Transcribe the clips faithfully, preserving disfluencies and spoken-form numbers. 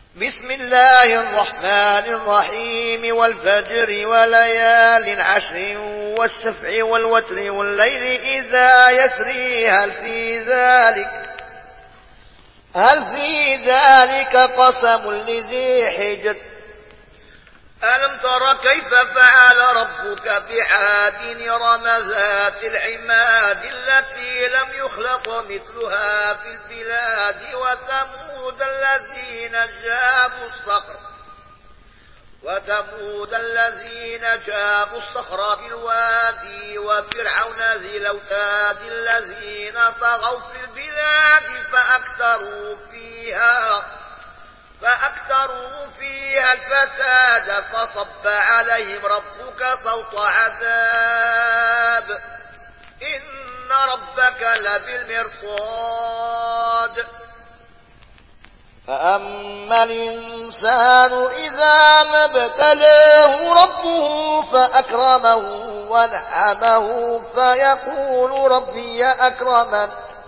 بسم الله الرحمن الرحيم والفجر وليال عشر والشفع والوتر والليل إذا يسري هل في ذلك هل في ذلك قسم لذي حجر ألم تر كيف فعل ربك بعاد إرم ذات العماد التي لم يخلق مثلها في البلاد وثمود الذين جابوا الصخر وثمود الذين جابوا الصخر بالوادي وفرعون ذي الأوتاد الذين طغوا في البلاد فأكثروا فيها فأكثروا فيها الفساد فصب عليهم ربك صوت عذاب إن ربك لبالمرصاد فأما الإنسان إذا ما ابتلاه ربه فأكرمه ونعمه فيقول ربي أكرمن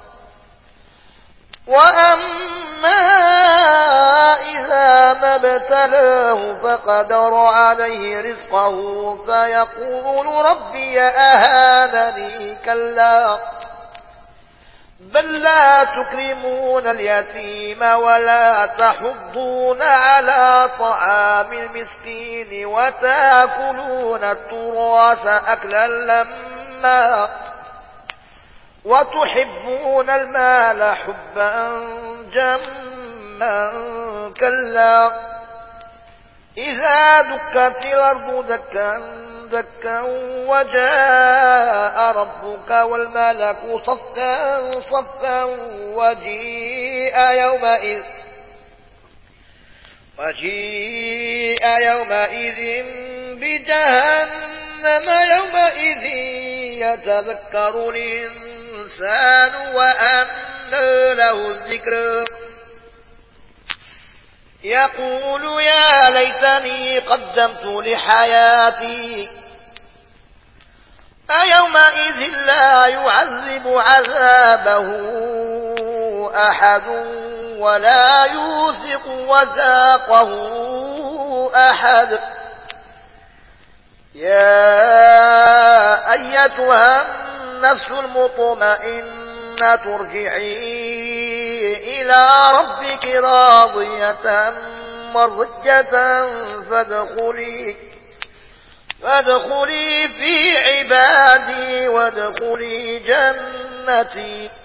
وأما إذا ما ابتلاه فقدر عليه رزقه فيقول ربي أهانني كلا بل لا تكرمون اليتيم ولا تحضون على طعام المسكين وتأكلون التراث أكلا لما وتحبون المال حبا جما كلا إذا دكت الأرض دكا دكا وجاء ربك والملك صفا صفا وجيء يومئذ وجيء يومئذ بجهنم يومئذ يتذكر الإنسان وأنى له الذكر يقول يا ليتني قدمت لحياتي أيومئذ لا يعذب عذابه أحد ولا يوثق وثاقه أحد يا أيتها النفس المطمئنة ارجعي إلى ربك راضية مرضية فادخلي فادخلي في عبادي وادخلي جنتي